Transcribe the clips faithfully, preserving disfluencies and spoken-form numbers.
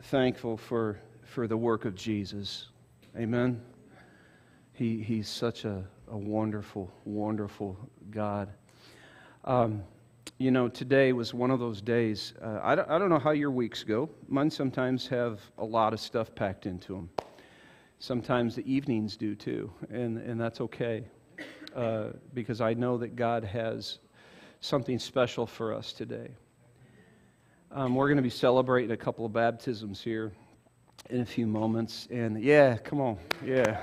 thankful for, for the work of Jesus. Amen. He, he's such a, a wonderful, wonderful God. Um, you know, today was one of those days. Uh, I, don't, I don't know how your weeks go. Mine sometimes have a lot of stuff packed into them. Sometimes the evenings do too, and, and that's okay. Uh, because I know that God has something special for us today. Um, we're going to be celebrating a couple of baptisms here in a few moments. And yeah, come on. Yeah.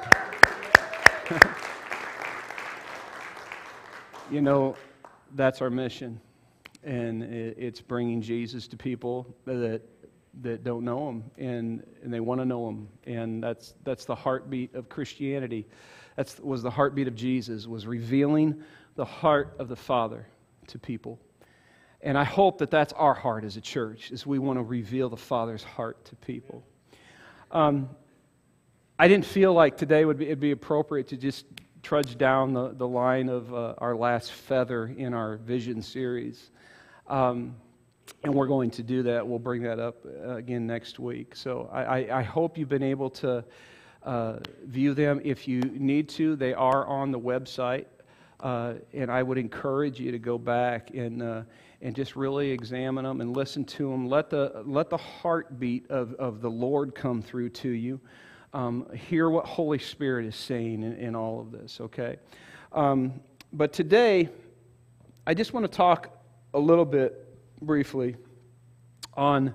You know, that's our mission. And it's bringing Jesus to people that that don't know Him, and, and they want to know Him. And that's that's the heartbeat of Christianity. That was the heartbeat of Jesus, was revealing the heart of the Father to people. And I hope that that's our heart as a church, is we want to reveal the Father's heart to people. Um, I didn't feel like today would be, it'd be appropriate to just trudge down the, the line of uh, our last feather in our Vision series. Um, and we're going to do that. We'll bring that up uh, again next week. So I, I, I hope you've been able to uh, view them. If you need to, they are on the website. Uh, and I would encourage you to go back and uh, and just really examine them and listen to them. Let the let the heartbeat of, of the Lord come through to you. Um, hear what Holy Spirit is saying in, in all of this, okay? Um, but today, I just want to talk a little bit briefly on,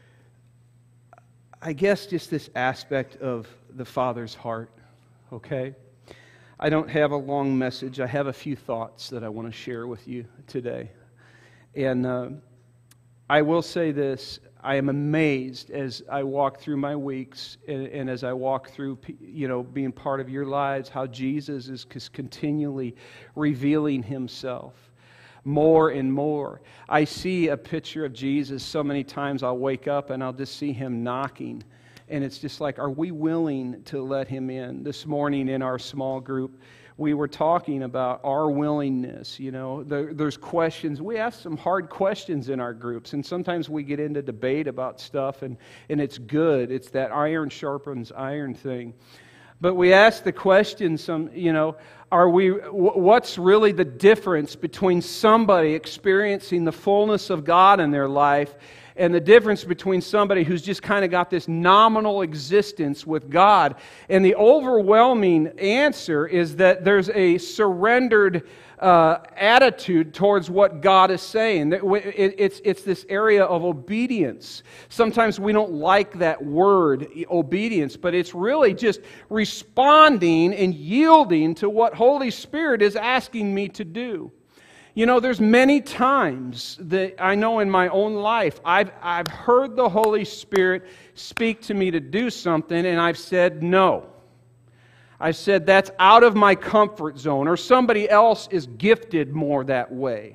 I guess, just this aspect of the Father's heart, okay? I don't have a long message. I have a few thoughts that I want to share with you today. And uh, I will say this, I am amazed as I walk through my weeks and, and as I walk through, you know, being part of your lives, how Jesus is continually revealing Himself more and more. I see a picture of Jesus so many times I'll wake up and I'll just see Him knocking. And it's just like, are we willing to let Him in? This morning in our small group, we were talking about our willingness. You know, there, there's questions. We ask some hard questions in our groups, and sometimes we get into debate about stuff, and, and it's good. It's that iron sharpens iron thing. But we ask the question, some, you know, are we? What's really the difference between somebody experiencing the fullness of God in their life and the difference between somebody who's just kind of got this nominal existence with God? And the overwhelming answer is that there's a surrendered uh, attitude towards what God is saying. It's, it's this area of obedience. Sometimes we don't like that word, obedience, but it's really just responding and yielding to what Holy Spirit is asking me to do. You know, there's many times that I know in my own life, I've, I've heard the Holy Spirit speak to me to do something, and I've said no. I've said that's out of my comfort zone, or somebody else is gifted more that way.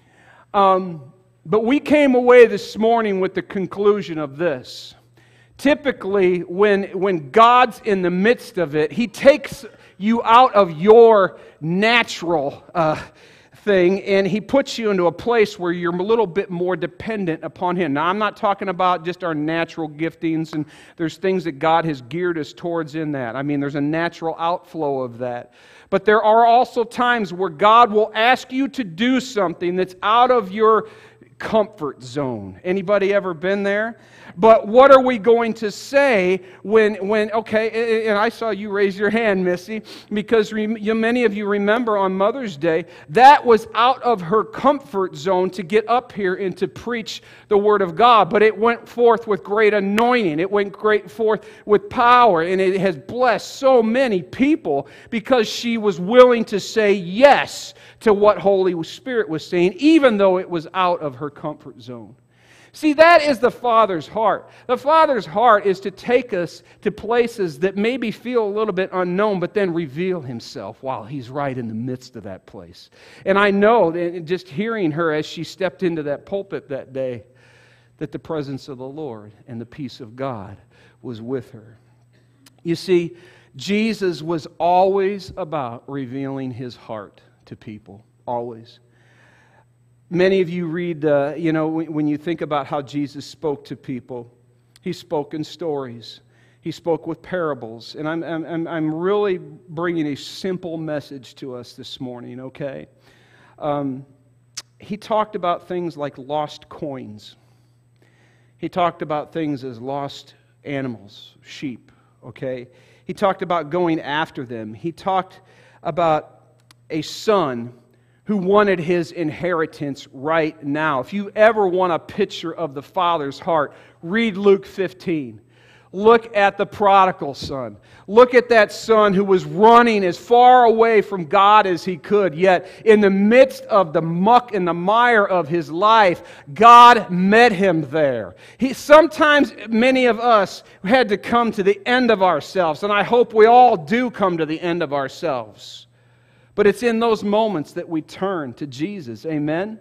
Um, but we came away this morning with the conclusion of this. Typically, when, when God's in the midst of it, He takes you out of your natural uh thing, and He puts you into a place where you're a little bit more dependent upon Him. Now, I'm not talking about just our natural giftings, and there's things that God has geared us towards in that. I mean, there's a natural outflow of that. But there are also times where God will ask you to do something that's out of your comfort zone. Anybody ever been there? But what are we going to say when, when okay, and I saw you raise your hand, Missy, because many of you remember on Mother's Day, that was out of her comfort zone to get up here and to preach the Word of God. But it went forth with great anointing. It went great forth with power, and it has blessed so many people because she was willing to say yes to what Holy Spirit was saying, even though it was out of her comfort zone. See, that is the Father's heart. The Father's heart is to take us to places that maybe feel a little bit unknown, but then reveal Himself while He's right in the midst of that place. And I know, that just hearing her as she stepped into that pulpit that day, that the presence of the Lord and the peace of God was with her. You see, Jesus was always about revealing His heart to people, always. Many of you read, uh, you know, when, when you think about how Jesus spoke to people, He spoke in stories. He spoke with parables. And I'm, I'm, I'm really bringing a simple message to us this morning, okay? Um, he talked about things like lost coins. He talked about things as lost animals, sheep, okay? He talked about going after them. He talked about a son who wanted his inheritance right now. If you ever want a picture of the Father's heart, read Luke fifteen. Look at the prodigal son. Look at that son who was running as far away from God as he could, yet in the midst of the muck and the mire of his life, God met him there. He, sometimes many of us had to come to the end of ourselves, and I hope we all do come to the end of ourselves. But it's in those moments that we turn to Jesus. Amen?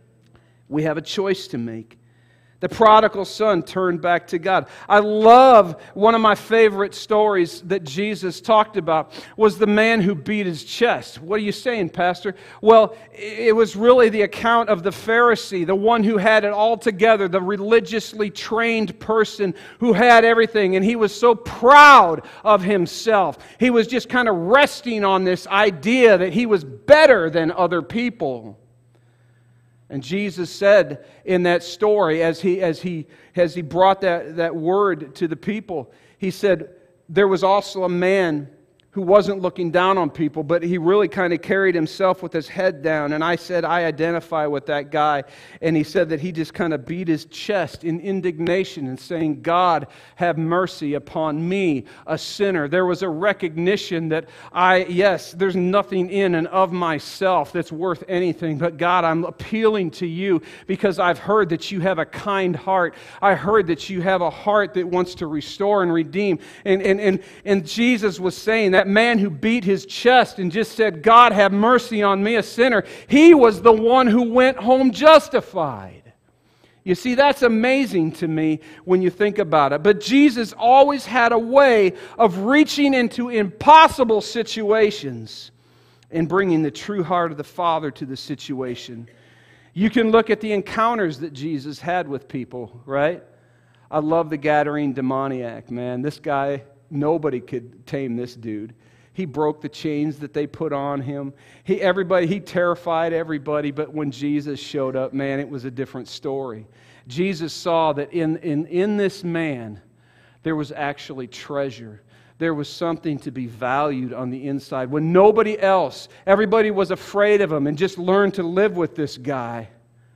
We have a choice to make. The prodigal son turned back to God. I love one of my favorite stories that Jesus talked about was the man who beat his chest. What are you saying, Pastor? Well, it was really the account of the Pharisee, the one who had it all together, the religiously trained person who had everything, and he was so proud of himself. He was just kind of resting on this idea that he was better than other people. And Jesus said in that story, as he, as he, as he brought that, that word to the people, he said, there was also a man who wasn't looking down on people, but he really kind of carried himself with his head down. And I said, I identify with that guy. And he said that he just kind of beat his chest in indignation and saying, God, have mercy upon me, a sinner. There was a recognition that I, yes, there's nothing in and of myself that's worth anything. But God, I'm appealing to you because I've heard that you have a kind heart. I heard that you have a heart that wants to restore and redeem. And, and, and, and Jesus was saying that man who beat his chest and just said, God, have mercy on me, a sinner, he was the one who went home justified. You see, that's amazing to me when you think about it. But Jesus always had a way of reaching into impossible situations and bringing the true heart of the Father to the situation. You can look at the encounters that Jesus had with people, right? I love the Gadarene demoniac, man. This guy, nobody could tame this dude. He broke the chains that they put on him. He, everybody, he terrified everybody, but when Jesus showed up, man, it was a different story. Jesus saw that in, in, in this man, there was actually treasure. There was something to be valued on the inside. When nobody else, everybody was afraid of him and just learned to live with this guy,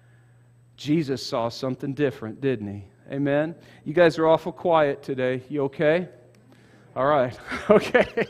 Jesus saw something different, didn't he? Amen? You guys are awful quiet today. You okay? All right. Okay.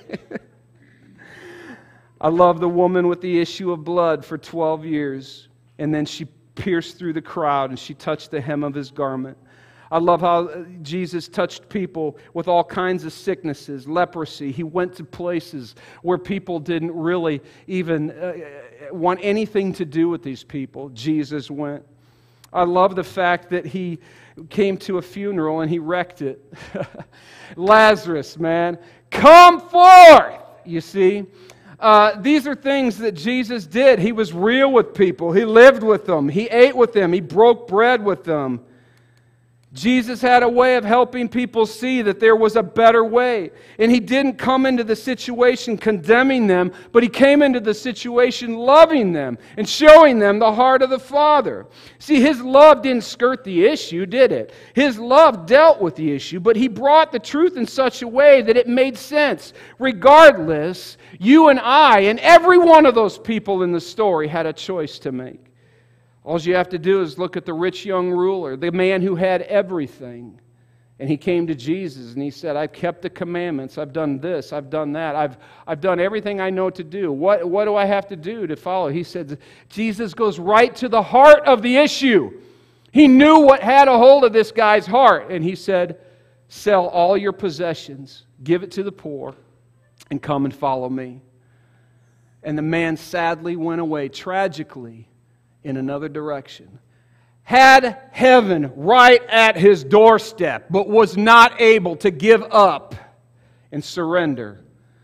I love the woman with the issue of blood for twelve years. And then she pierced through the crowd and she touched the hem of his garment. I love how Jesus touched people with all kinds of sicknesses, leprosy. He went to places where people didn't really even uh, want anything to do with these people. Jesus went. I love the fact that he came to a funeral and he wrecked it. Lazarus, man, come forth! You see? Uh, these are things that Jesus did. He was real with people. He lived with them. He ate with them. He broke bread with them. Jesus had a way of helping people see that there was a better way. And He didn't come into the situation condemning them, but He came into the situation loving them and showing them the heart of the Father. See, His love didn't skirt the issue, did it? His love dealt with the issue, but He brought the truth in such a way that it made sense. Regardless, you and I and every one of those people in the story had a choice to make. All you have to do is look at the rich young ruler, the man who had everything. And he came to Jesus and he said, I've kept the commandments. I've done this. I've done that. I've, I've done everything I know to do. What, what do I have to do to follow? He said, Jesus goes right to the heart of the issue. He knew what had a hold of this guy's heart. And He said, sell all your possessions, give it to the poor, and come and follow me. And the man sadly went away, tragically, in another direction. Had heaven right at his doorstep, but was not able to give up and surrender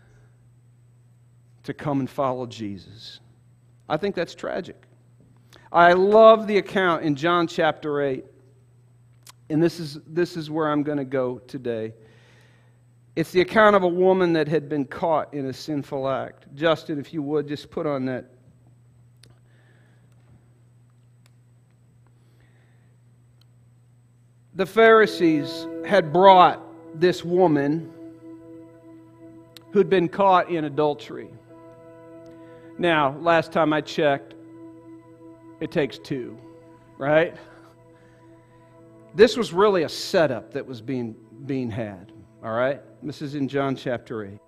to come and follow Jesus. I think that's tragic. I love the account in John chapter eight And this is, this is where I'm going to go today. It's the account of a woman that had been caught in a sinful act. Justin, if you would, just put on that. The Pharisees had brought this woman who'd been caught in adultery. Now, last time I checked, it takes two, right? This was really a setup that was being, being had, all right? This is in John chapter eight.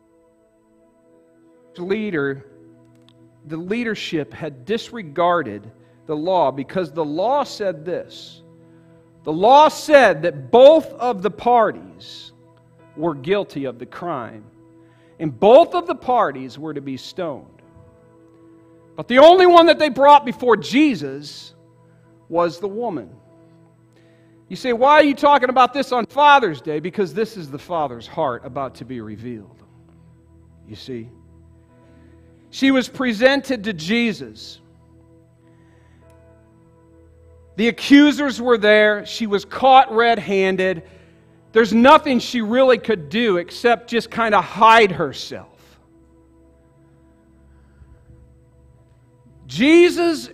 The leader, the leadership had disregarded the law because the law said this. The law said that both of the parties were guilty of the crime, and both of the parties were to be stoned. But the only one that they brought before Jesus was the woman. You say, why are you talking about this on Father's Day? Because this is the Father's heart about to be revealed. You see? She was presented to Jesus. The accusers were there. She was caught red-handed. There's nothing she really could do except just kind of hide herself. Jesus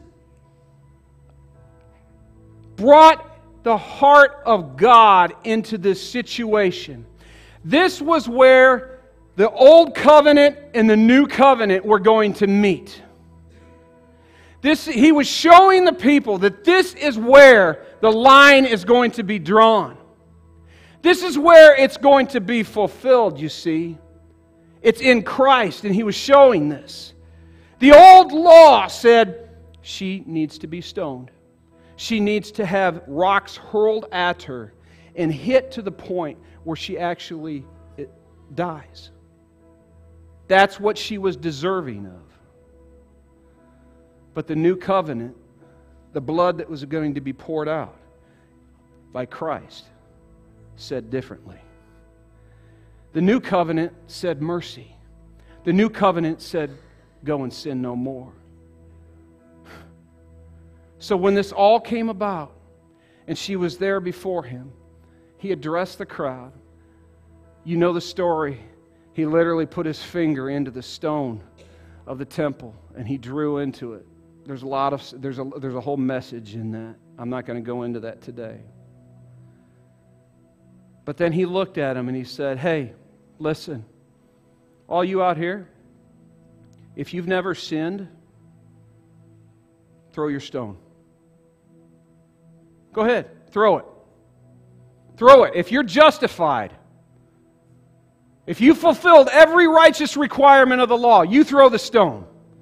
brought the heart of God into this situation. This was where the old covenant and the new covenant were going to meet. This, he was showing the people that this is where the line is going to be drawn. This is where it's going to be fulfilled, you see. It's in Christ, and he was showing this. The old law said she needs to be stoned. She needs to have rocks hurled at her and hit to the point where she actually it, dies. That's what she was deserving of. But the new covenant, the blood that was going to be poured out by Christ, said differently. The new covenant said mercy. The new covenant said, go and sin no more. So when this all came about, and she was there before him, he addressed the crowd. You know the story. He literally put his finger into the stone of the temple, and he drew into it. There's a lot of there's a there's a whole message in that. I'm not going to go into that today. But then he looked at him and he said, "Hey, listen, all you out here, if you've never sinned, throw your stone. Go ahead, throw it. Throw it. If you're justified, if you fulfilled every righteous requirement of the law, you throw the stone.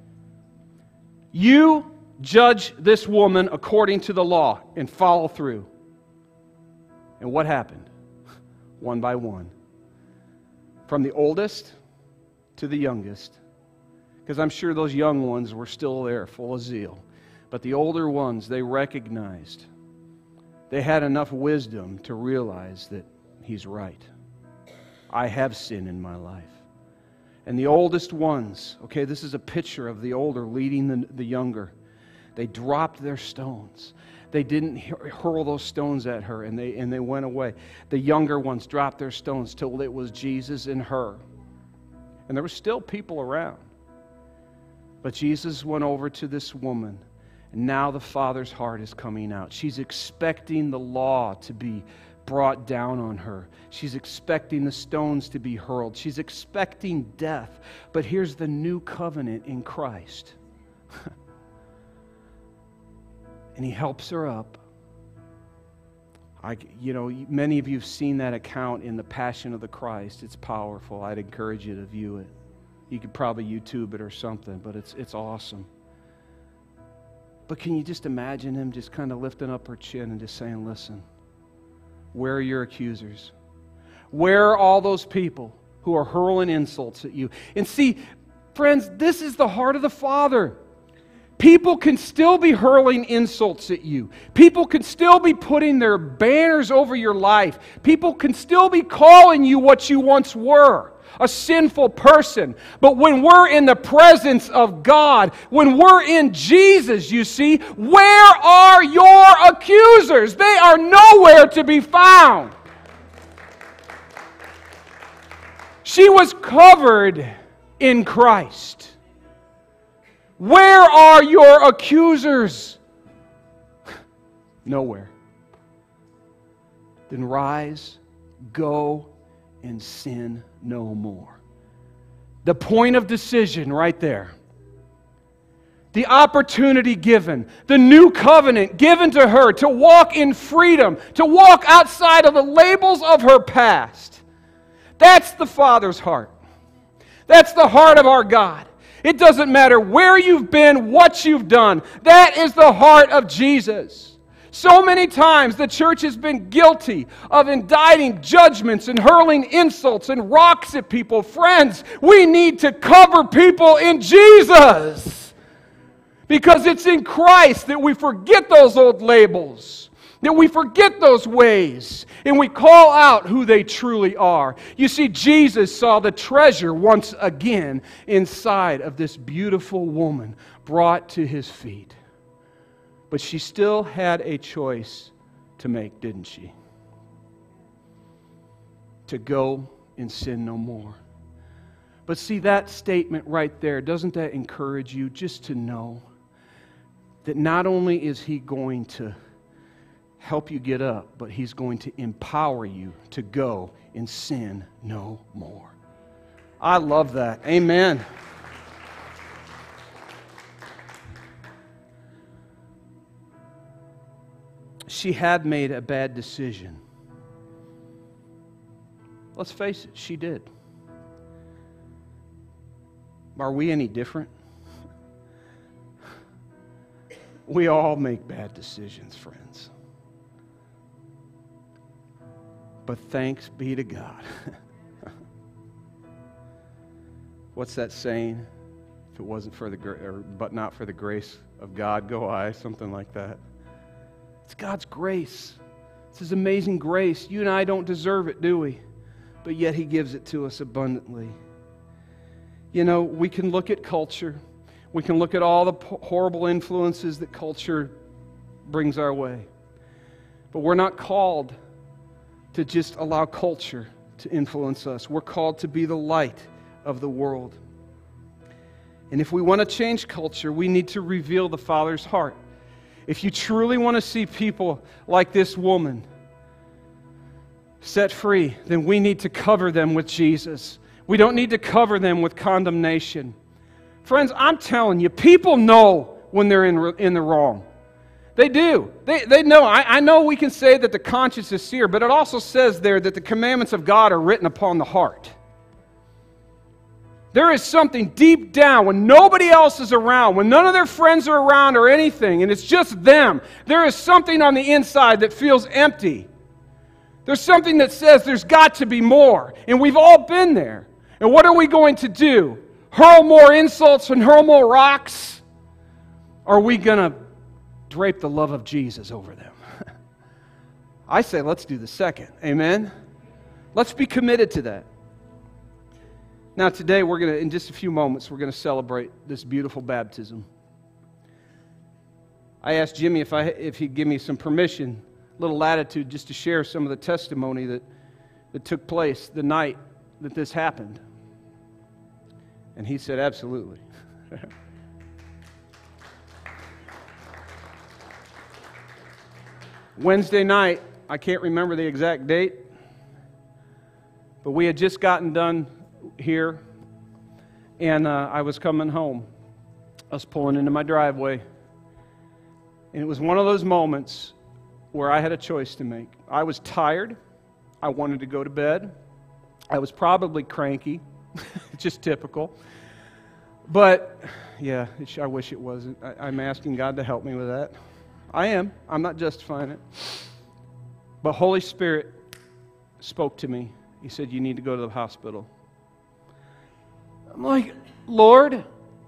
You judge this woman according to the law and follow through." And what happened? One by one. From the oldest to the youngest. Because I'm sure those young ones were still there, full of zeal. But the older ones, they recognized. They had enough wisdom to realize that he's right. I have sin in my life. And the oldest ones, okay, this is a picture of the older leading the, the younger. They dropped their stones. They didn't hurl those stones at her, and they, and they went away. The younger ones dropped their stones till it was Jesus and her. And there were still people around. But Jesus went over to this woman, and now the Father's heart is coming out. She's expecting the law to be brought down on her. She's expecting the stones to be hurled. She's expecting death. But here's the new covenant in Christ. And he helps her up. I, you know, many of you have seen that account in the Passion of the Christ. It's powerful. I'd encourage you to view it. You could probably YouTube it or something, but it's it's awesome. But can you just imagine him just kind of lifting up her chin and just saying, "Listen, where are your accusers? Where are all those people who are hurling insults at you?" And see, friends, this is the heart of the Father. People can still be hurling insults at you. People can still be putting their banners over your life. People can still be calling you what you once were. a sinful person. But when we're in the presence of God, when we're in Jesus, you see, where are your accusers? They are nowhere to be found. She was covered in Christ. Where are your accusers? Nowhere. Then rise, go, and sin no more. The point of decision right there. The opportunity given, the new covenant given to her to walk in freedom, to walk outside of the labels of her past. That's the Father's heart. That's the heart of our God. It doesn't matter where you've been, what you've done. That is the heart of Jesus. So many times the church has been guilty of indicting judgments and hurling insults and rocks at people. Friends, we need to cover people in Jesus. Because it's in Christ that we forget those old labels, that we forget those ways, and we call out who they truly are. You see, Jesus saw the treasure once again inside of this beautiful woman brought to His feet. But she still had a choice to make, didn't she? To go and sin no more. But see, that statement right there, doesn't that encourage you just to know that not only is He going to help you get up, but He's going to empower you to go and sin no more. I love that. Amen. She had made a bad decision. Let's face it, she did. Are we any different? We all make bad decisions, friends. But thanks be to God. What's that saying? If it wasn't for the gra- or but not for the grace of God, go I, something like that. It's God's grace. It's His amazing grace. You and I don't deserve it, do we? But yet He gives it to us abundantly. You know, we can look at culture. We can look at all the horrible influences that culture brings our way. But we're not called to just allow culture to influence us. We're called to be the light of the world. And if we want to change culture, we need to reveal the Father's heart. If you truly want to see people like this woman set free, then we need to cover them with Jesus. We don't need to cover them with condemnation. Friends, I'm telling you, people know when they're in, in the wrong. They do. They, they know. I, I know we can say that the conscience is seared, but it also says there that the commandments of God are written upon the heart. There is something deep down when nobody else is around, when none of their friends are around or anything, and it's just them. There is something on the inside that feels empty. There's something that says there's got to be more, and we've all been there. And what are we going to do? Hurl more insults and hurl more rocks? Or are we going to drape the love of Jesus over them? I say let's do the second. Amen? Let's be committed to that. Now today we're going to, in just a few moments, we're going to celebrate this beautiful baptism. I asked Jimmy if I if he'd give me some permission, a little latitude, just to share some of the testimony that, that took place the night that this happened. And he said, absolutely. Wednesday night, I can't remember the exact date, but we had just gotten done here, and uh, I was coming home. I was pulling into my driveway, and it was one of those moments where I had a choice to make. I was tired. I wanted to go to bed. I was probably cranky, just typical. But, yeah, I wish it wasn't. I, I'm asking God to help me with that. I am. I'm not justifying it. But Holy Spirit spoke to me. He said, you need to go to the hospital. I'm like, Lord,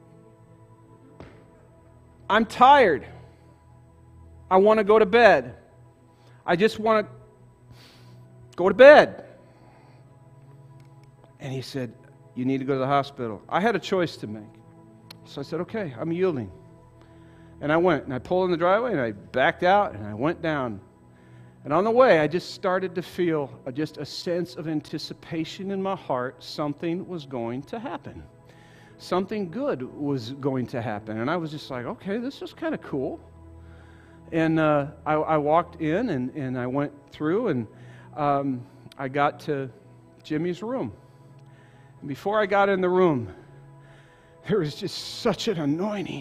I'm tired. I want to go to bed. I just want to go to bed. And he said, you need to go to the hospital. I had a choice to make. So I said, okay, I'm yielding. And I went, and I pulled in the driveway, and I backed out, and I went down. And on the way, I just started to feel a, just a sense of anticipation in my heart. Something was going to happen. Something good was going to happen. And I was just like, okay, this is kind of cool. And uh, I, I walked in, and, and I went through, and um, I got to Jimmy's room. And before I got in the room, there was just such an anointing.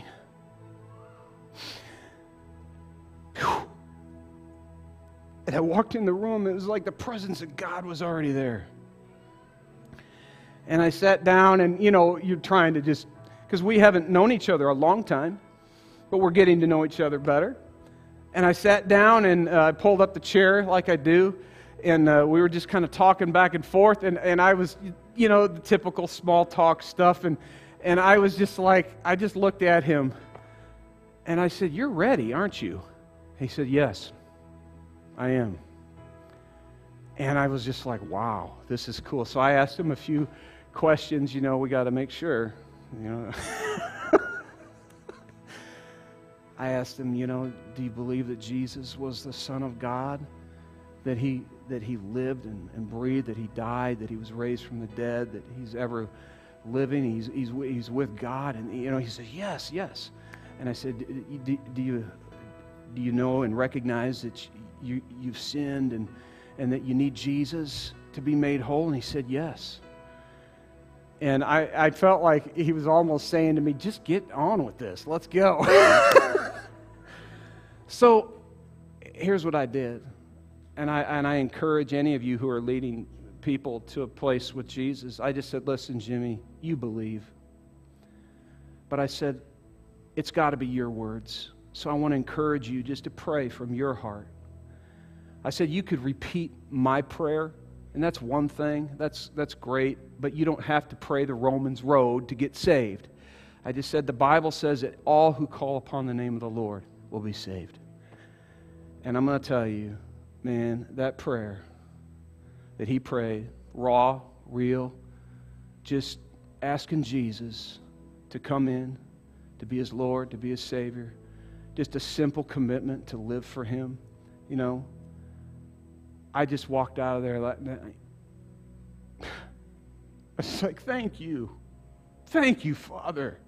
Whew. And I walked in the room, it was like the presence of God was already there. And I sat down, and, you know, you're trying to just, because we haven't known each other a long time, but we're getting to know each other better. And I sat down, and I uh, pulled up the chair like I do, and uh, we were just kind of talking back and forth, and, and I was, you know, the typical small talk stuff, and, and I was just like, I just looked at him, and I said, you're ready, aren't you? He said, yes, I am. And I was just like, wow, this is cool. So I asked him a few questions, you know, we got to make sure, you know. I asked him, you know, do you believe that Jesus was the Son of God? That he that he lived and, and breathed, that he died, that he was raised from the dead, that he's ever living, he's he's he's with God? And, you know, he said, yes, yes. And I said, do, do you do you know and recognize that you you've sinned and and that you need Jesus to be made whole? And he said, yes. And I, I felt like he was almost saying to me, just get on with this. Let's go. So here's what I did. And I, and I encourage any of you who are leading people to a place with Jesus. I just said, listen, Jimmy, you believe. But I said, it's got to be your words. So I want to encourage you just to pray from your heart. I said, you could repeat my prayer, and that's one thing. That's, that's great, but you don't have to pray the Romans road to get saved. I just said the Bible says that all who call upon the name of the Lord will be saved. And I'm going to tell you, man, that prayer that he prayed, raw, real, just asking Jesus to come in, to be his Lord, to be his Savior, just a simple commitment to live for him, you know. I just walked out of there like, I was like, thank you. Thank you, Father.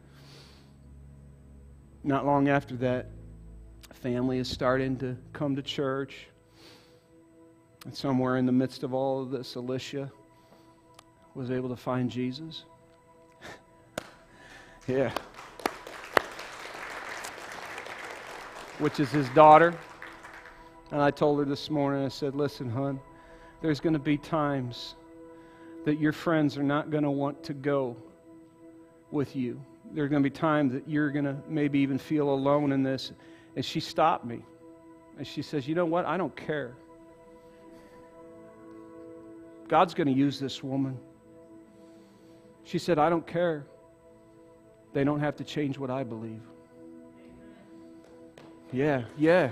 Not long after that, family is starting to come to church. And somewhere in the midst of all of this, Alicia was able to find Jesus. Yeah. Which is his daughter. And I told her this morning, I said, listen, hon, there's going to be times that your friends are not going to want to go with you. There are going to be times that you're going to maybe even feel alone in this. And she stopped me. And she says, you know what? I don't care. God's going to use this woman. She said, I don't care. They don't have to change what I believe. Yeah, yeah.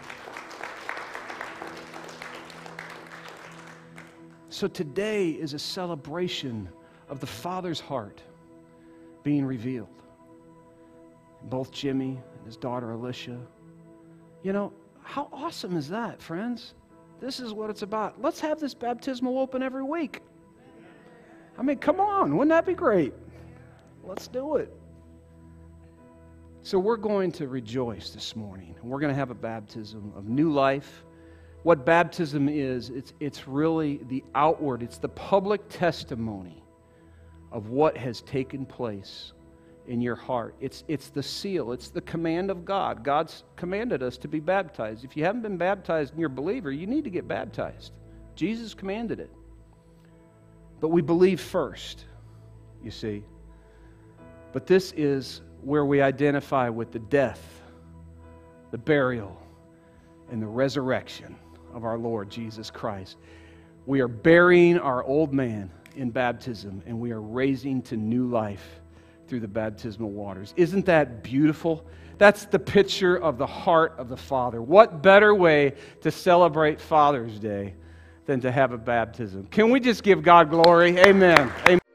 So today is a celebration of the Father's heart being revealed. Both Jimmy and his daughter Alicia. You know, how awesome is that, friends? This is what it's about. Let's have this baptismal open every week. I mean, come on. Wouldn't that be great? Let's do it. So we're going to rejoice this morning. We're going to have a baptism of new life. What baptism is, it's, it's really the outward, it's the public testimony of what has taken place in your heart. It's, it's the seal. It's the command of God. God's commanded us to be baptized. If you haven't been baptized and you're a believer, you need to get baptized. Jesus commanded it. But we believe first, you see. But this is where we identify with the death, the burial, and the resurrection of our Lord Jesus Christ. We are burying our old man in baptism, and we are raising to new life through the baptismal waters. Isn't that beautiful? That's the picture of the heart of the Father. What better way to celebrate Father's Day than to have a baptism. Can we just give God glory? Amen. Amen.